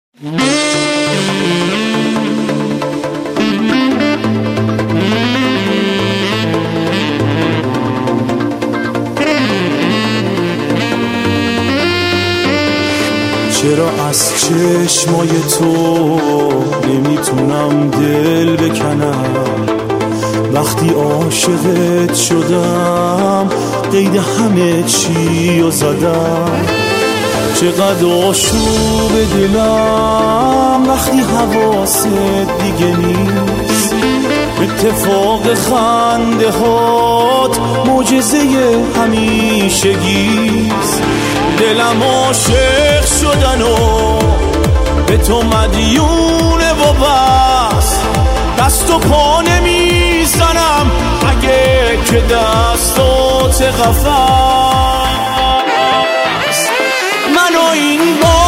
چرا از چشمای تو نمیتونم دل بکنم؟ وقتی عاشقت شدم قید همه چی رو زدم. چقدر آشوب دلم وقتی حواست دیگه نیست. اتفاق خنده هات معجزه همیشگیست. دلم عاشق شدن و به تو مدیونه و بس. دست و پا نمیزنم اگه که دستات قفس. منو این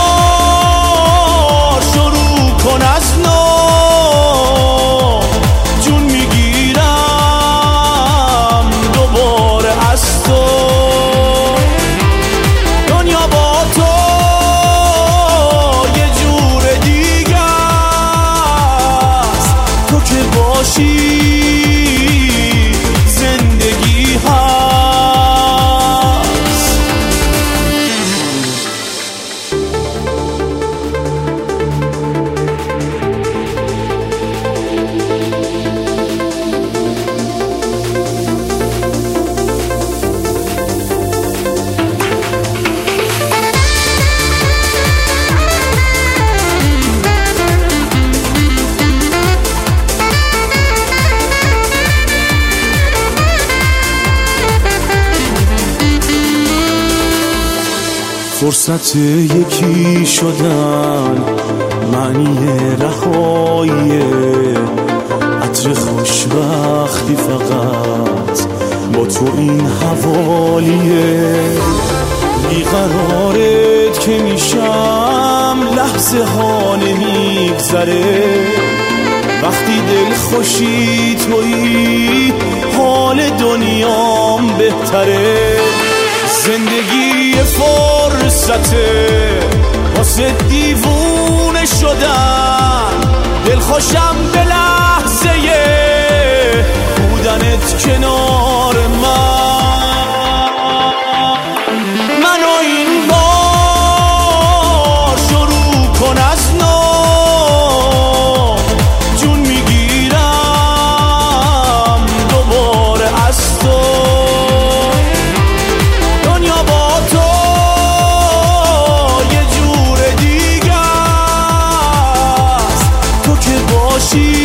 بار شروع کن از نو. جون میگیرم دوباره از تو. دنیا با تو یه جور دیگه است. تو که باشی زندگی هست. فرصت یکی شدن معنی رهاییه. عطر خوشبختی فقط با تو این حوالیه. بیقرارت که میشم لحظه ها نمیگذره. وقتی دل خوشی تویی حال دنیام بهتره. زندگی فرصته واسه دیوونه شدن. دلخوشم به لحظه بودنت کنار من. منو این بار شروع کن از نو. جون میگیرم دوباره از تو. She